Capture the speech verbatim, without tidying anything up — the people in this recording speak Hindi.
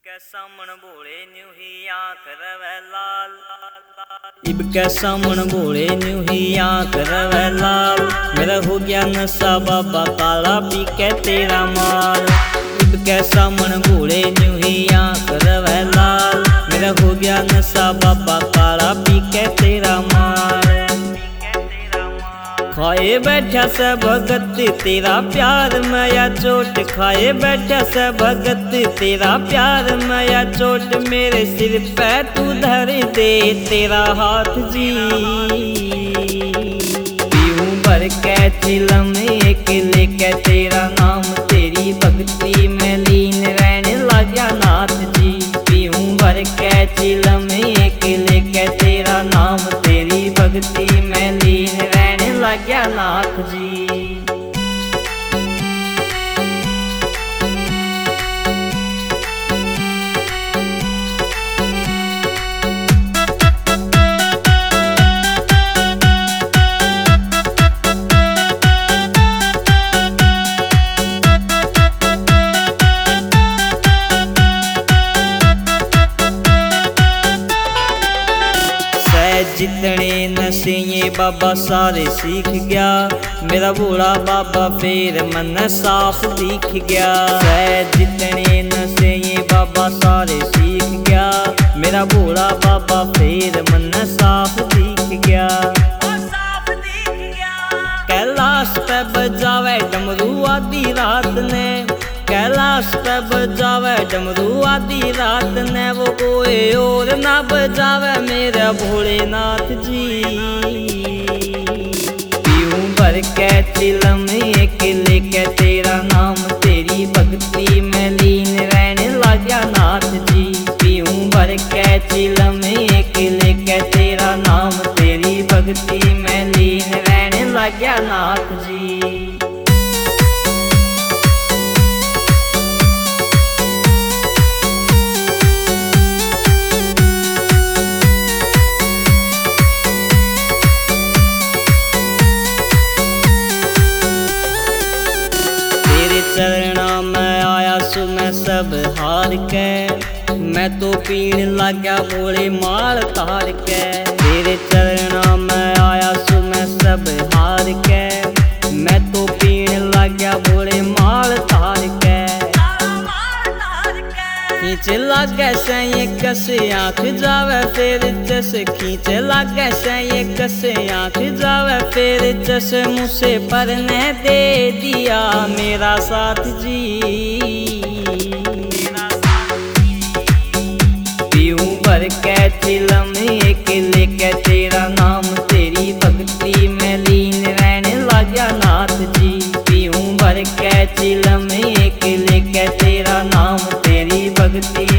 के सामन भोले न्यू ही आँख रवे लाल, इब के सामन भोले न्यू ही आँख रवे लाल। मेरा हो गया नशा बाबा काला पी के तेरा माल। इब के सामन भोले न्यू ही आँख रवे लाल। मेरा हो गया नशा बाबा काला पी के तेरा माल। खाए बैठा से भगत तेरा प्यार माया चोट, खाए बैठा से भगत तेरा प्यार माया चोट। मेरे सिर पे तू धर दे तेरा हाथ जी, पीऊं भर के चिलम एक लेके तेरा नाम। तेरी भक्ति में लीन रहने लगा नाथ जी, पीऊं भर के चिलम एक लेके तेरा नाम। तेरी भक्ति में लीन रहने लगा नाथ जी। जितने नशे ये बाबा सारे सीख गया, मेरा भोला बाबा फिर मन साफ दिख गया। जितने नशे ये बाबा सारे सीख गया, मेरा भोला बाबा फिर मन साफ दिख गया। कैलाश पे बजावे डमरू आधी रात ने, कैलाश पे बजावे डमरू आधी रात ने। वो कोई और ना बजावे मेरा भोलेनाथ जी, पीऊं भर के चिलम एक लेके तेरा नाम। तेरी भक्ति में लीन रहने लगा नाथ जी, पीऊं भर के चिलम एक लेके तेरा नाम। तेरी भक्ति में लीन रहने लगा नाथ जी। चरणा में आया सु मैं सब हार के, मैं तो पीड़ लगा भोले माल तार के। तेरे चरणा में आया सु मैं सब हार के, मैं तो पीड़ लगा भोले माल तार के। खींच लागे से ये कसे आँख जावे फिर जस, खींच लागे से ये कसे आँख जावे फिर जस। मुझसे परने दे दिया मेरा साथ जी, पीऊं भर के चिलम एक लेके तेरा नाम। तेरी भक्ति में लीन रहने लगा नाथ जी, पीऊं भर के चिलम एक लेके तेरा नाम। तेरी भक्ति